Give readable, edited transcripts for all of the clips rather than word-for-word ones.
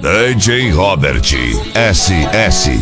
DJ Robert SSS.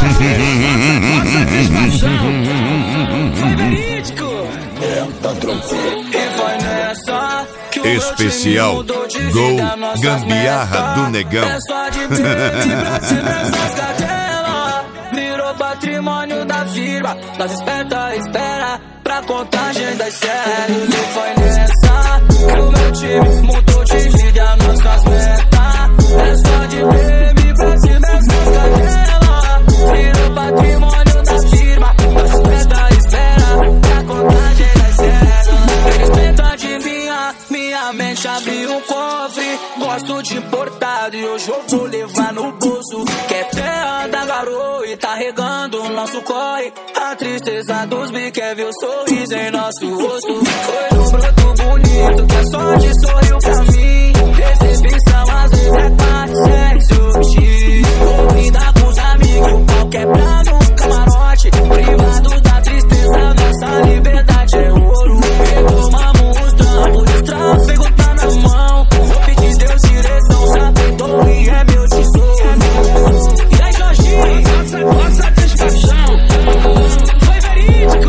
Foi verídico. Tá tranquilo. E foi nessa que o Especial Gol Gambiarra do Negão. É só de baby pra cima essas cadelas. Virou patrimônio da firma. Nós espera pra contagem das séries. E foi nessa que o meu time mudou de vida, nossas metas. É só de baby pra cima essas cadelas. Virou patrimônio da firma. Nós espera pra contagem das séries. Eles tentam adivinhar, minha mente abriu um cofre. Gosto de importado e hoje eu vou levar no bolso. Que é terra da garoa e tá regando o nosso corre. A tristeza dos bi quer ver o sorriso em nosso rosto. Foi um broto bonito que a sorte sorriu pra mim. Recepção às vezes é parte, sexo, X. Vou brindar com os amigos, o pau quebrando um camarote. Privados da tristeza, nossa liberdade é ouro. Retomamos os trampos, o tráfego tá na mão. Vou pedir Deus direção, sabe, torre é meu tesouro. E aí, Jorginho, nossa satisfação. Foi verídico.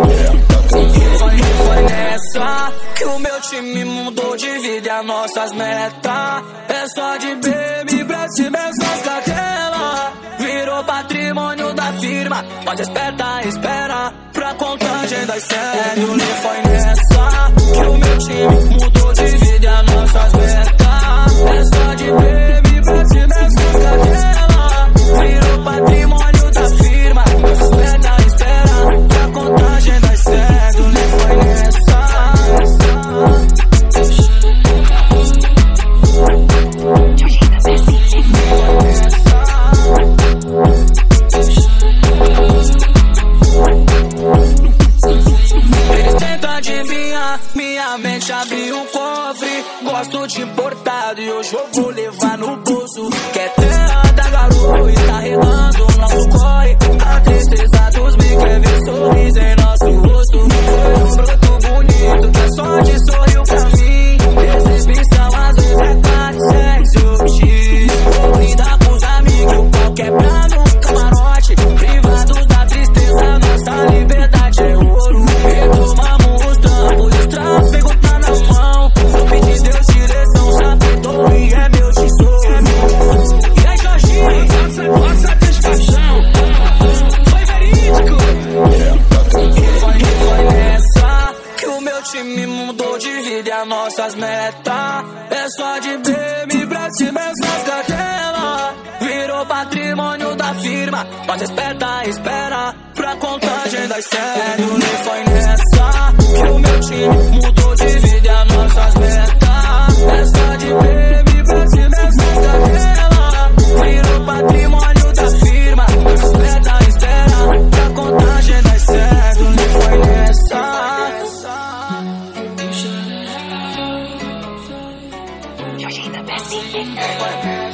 Foi nessa que o meu time mudou de vida e as nossas metas. É só de baby pra cima essas cadelas. Virou patrimônio da firma. Mas espera pra contagem das séries. E foi nessa que o meu time mudou de vida e as nossas metas. É só de baby pra cima essas cadelas. Virou patrimônio da firma. Mas espera pra contagem das séries. E foi nessa. Eles tentam adivinhar, minha mente abriu um cofre. Gosto de importado e hoje eu vou levar no bolso. Que é terra da garoa e tá regando o nosso corre. A tristeza dos bi quer ver sorriso em nosso rosto. Foi um broto bonito que a sorte sorriu pra mim. Exibição às vezes é parte, sexo, X. Vou brindar com os amigos, o pau quebrando um camarote. Privados da tristeza, nossa liberdade é ouro. Retomamos os trampos, o tráfego tá na mão. Vou pedir Deus direção, sabe, torre é meu tesouro. E aí, Jorginho, nossa satisfação. Foi verídico. Foi nessa que o meu time mudou de vida e as nossas metas. É só de baby pra cima essas cadelas. Virou patrimônio da firma. Mas espera pra contagem das séries. E foi nessa que o meu time mudou de vida e as nossas metas. É só de baby pra cima essas cadelas. Virou patrimônio da firma. Mas espera pra contagem das séries. E foi nessa. Jorginho da Bessie.